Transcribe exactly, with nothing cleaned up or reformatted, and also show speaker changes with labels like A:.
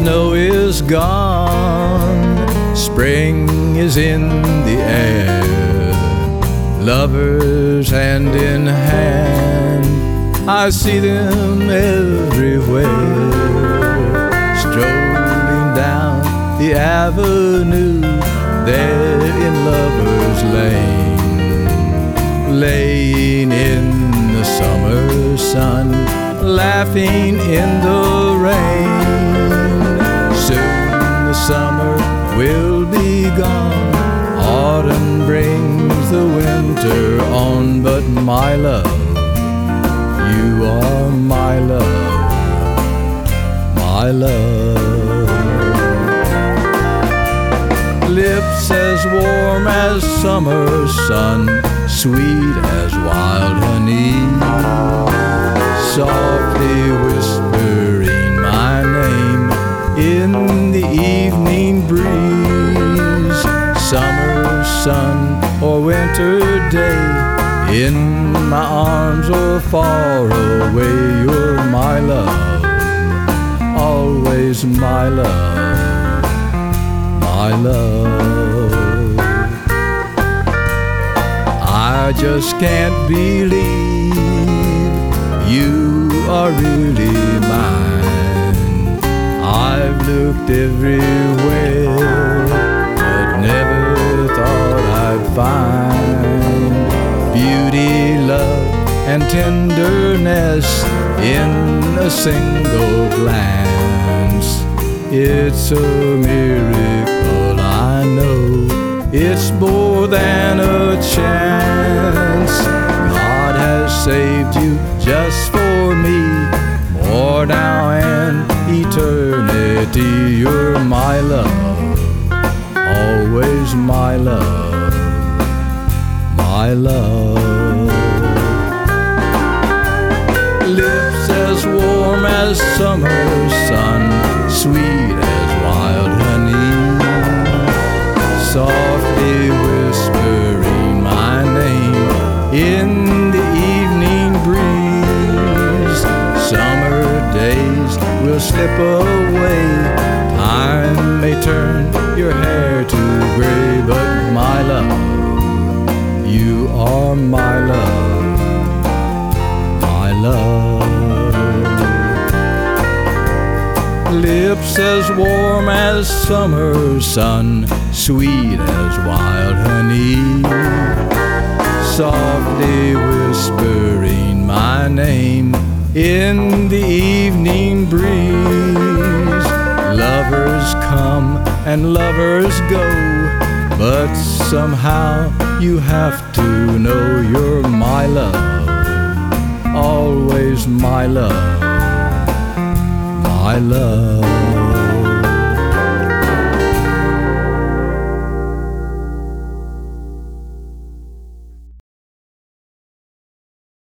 A: snow is gone, spring is in the air. Lovers hand in hand, I see them everywhere. Strolling down the avenue, there in Lover's Lane, laying in the summer sun, laughing in the rain. Soon the summer will be gone, autumn brings the winter on, but my love, you are my love, my love. Lips as warm as summer sun, sweet as wild honey, softly whispering my name in the evening breeze. Summer sun or winter day, in my arms or far away, you're my love, always my love, my love. I just can't believe you are really mine. I've looked everywhere, but never thought I'd find beauty, love, and tenderness in a single glance. It's a miracle, I know, it's more than a chance. God has saved you just for me, more now and eternity. You're my love, always my love, my love. Lips as warm as summer sun, sweet as wild honey, softly whispering my name in the evening breeze. Summer days will slip away, time may turn your hair to gray, but my love, you are my love, my love. Lips as warm as summer sun, sweet as wild honey, softly whispering my name in the evening breeze. Lovers come and lovers go, but somehow you have to know you're my love, always my love, my love.